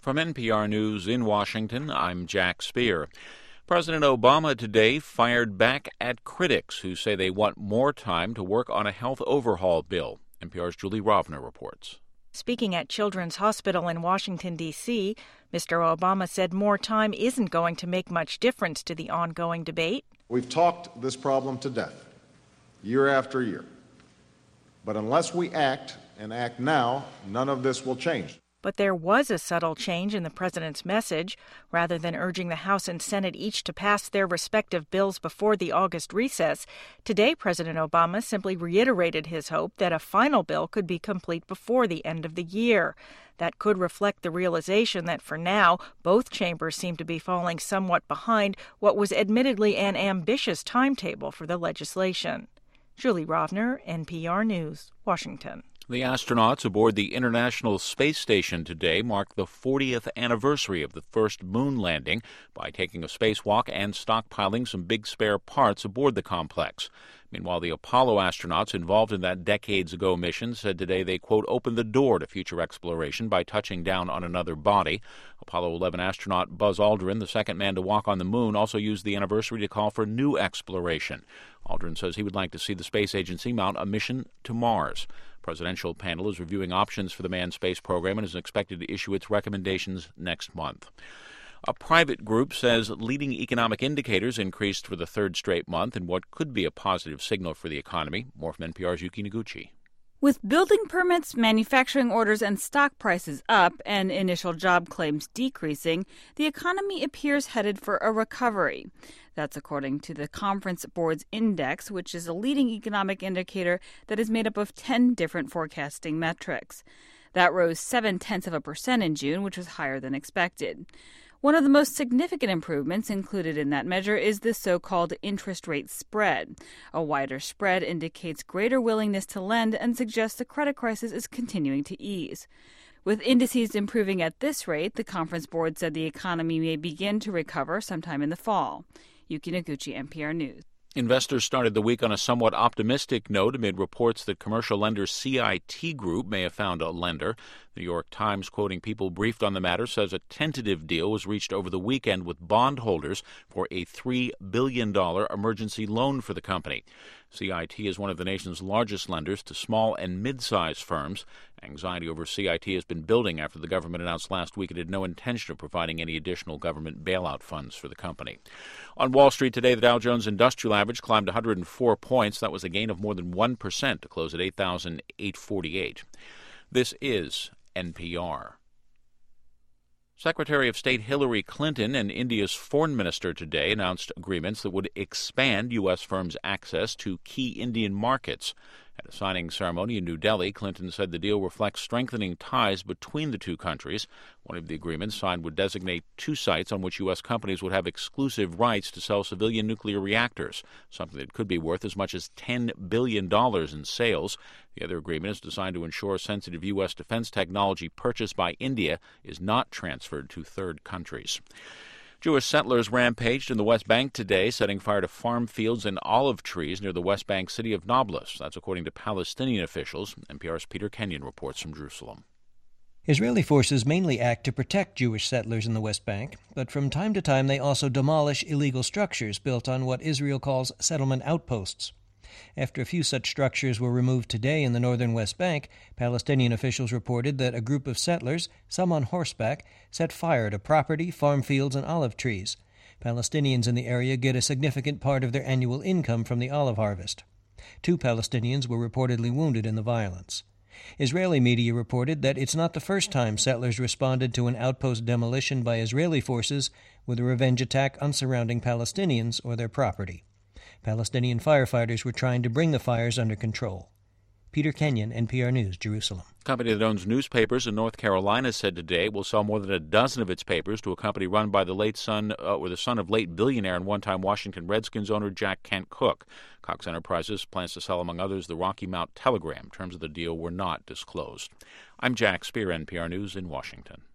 From NPR News in Washington, I'm Jack Speer. President Obama today fired back at critics who say they want more time to work on a health overhaul bill. NPR's Julie Rovner reports. Speaking at Children's Hospital in Washington, D.C., Mr. Obama said more time isn't going to make much difference to the ongoing debate. We've talked this problem to death, year after year. But unless we act, and act now, none of this will change. But there was a subtle change in the president's message. Rather than urging the House and Senate each to pass their respective bills before the August recess, today President Obama simply reiterated his hope that a final bill could be complete before the end of the year. That could reflect the realization that for now, both chambers seem to be falling somewhat behind what was admittedly an ambitious timetable for the legislation. Julie Rovner, NPR News, Washington. The astronauts aboard the International Space Station today marked the 40th anniversary of the first moon landing by taking a spacewalk and stockpiling some big spare parts aboard the complex. Meanwhile, the Apollo astronauts involved in that decades-ago mission said today they, quote, opened the door to future exploration by touching down on another body. Apollo 11 astronaut Buzz Aldrin, the second man to walk on the moon, also used the anniversary to call for new exploration. Aldrin says he would like to see the space agency mount a mission to Mars. Presidential panel is reviewing options for the manned space program and is expected to issue its recommendations next month. A private group says leading economic indicators increased for the third straight month in what could be a positive signal for the economy. More from NPR's Yuki Noguchi. With building permits, manufacturing orders, and stock prices up and initial job claims decreasing, the economy appears headed for a recovery. That's according to the Conference Board's Index, which is a leading economic indicator that is made up of 10 different forecasting metrics. That rose 0.7% in June, which was higher than expected. One of the most significant improvements included in that measure is the so-called interest rate spread. A wider spread indicates greater willingness to lend and suggests the credit crisis is continuing to ease. With indices improving at this rate, the Conference Board said the economy may begin to recover sometime in the fall. Yuki Noguchi, NPR News. Investors started the week on a somewhat optimistic note amid reports that commercial lender CIT Group may have found a lender. The New York Times, quoting people briefed on the matter, says a tentative deal was reached over the weekend with bondholders for a $3 billion emergency loan for the company. CIT is one of the nation's largest lenders to small and mid-sized firms. Anxiety over CIT has been building after the government announced last week it had no intention of providing any additional government bailout funds for the company. On Wall Street today, the Dow Jones Industrial Average climbed 104 points. That was a gain of more than 1% to close at 8,848. This is NPR. Secretary of State Hillary Clinton and India's foreign minister today announced agreements that would expand U.S. firms' access to key Indian markets. At a signing ceremony in New Delhi, Clinton said the deal reflects strengthening ties between the two countries. One of the agreements signed would designate 2 sites on which U.S. companies would have exclusive rights to sell civilian nuclear reactors, something that could be worth as much as $10 billion in sales. The other agreement is designed to ensure sensitive U.S. defense technology purchased by India is not transferred to third countries. Jewish settlers rampaged in the West Bank today, setting fire to farm fields and olive trees near the West Bank city of Nablus. That's according to Palestinian officials. NPR's Peter Kenyon reports from Jerusalem. Israeli forces mainly act to protect Jewish settlers in the West Bank, but from time to time they also demolish illegal structures built on what Israel calls settlement outposts. After a few such structures were removed today in the northern West Bank, Palestinian officials reported that a group of settlers, some on horseback, set fire to property, farm fields, and olive trees. Palestinians in the area get a significant part of their annual income from the olive harvest. 2 Palestinians were reportedly wounded in the violence. Israeli media reported that it's not the first time settlers responded to an outpost demolition by Israeli forces with a revenge attack on surrounding Palestinians or their property. Palestinian firefighters were trying to bring the fires under control. Peter Kenyon, NPR News, Jerusalem. A company that owns newspapers in North Carolina said today it will sell more than a dozen of its papers to a company run by the son of late billionaire and one-time Washington Redskins owner Jack Kent Cooke. Cox Enterprises plans to sell, among others, the Rocky Mount Telegram. Terms of the deal were not disclosed. I'm Jack Speer, NPR News in Washington.